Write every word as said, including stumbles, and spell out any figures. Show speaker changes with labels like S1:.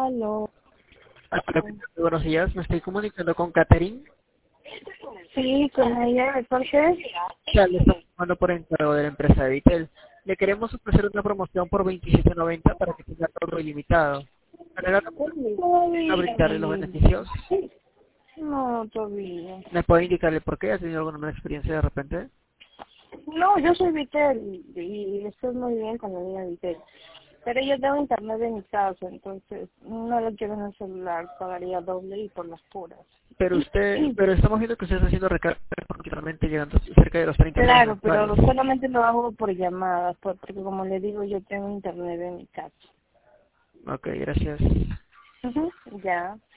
S1: Aló.
S2: Hola, buenos días, me estoy comunicando con Catherine.
S1: Sí, con ella, ¿por qué?
S2: Ya le estamos llamando por encargo de la empresa de Vitel. Le queremos ofrecer una promoción por veintisiete noventa para que tenga todo ilimitado. Para brindarle los beneficios,
S1: No, todavía.
S2: ¿me puede indicar el por qué? ¿Ha tenido alguna mala experiencia de repente?
S1: No, yo soy Vitel y, y estoy muy bien con la línea Vitel. Pero yo tengo internet en mi casa, entonces no lo quiero en el celular, pagaría doble y por las puras.
S2: Pero usted, pero estamos viendo que usted está haciendo recargas continuamente llegando cerca de los treinta dólares
S1: Claro, pero
S2: mensuales.
S1: solamente lo hago por llamadas, por- porque como le digo, yo tengo internet en mi casa.
S2: Ok, gracias.
S1: Ujú, ya.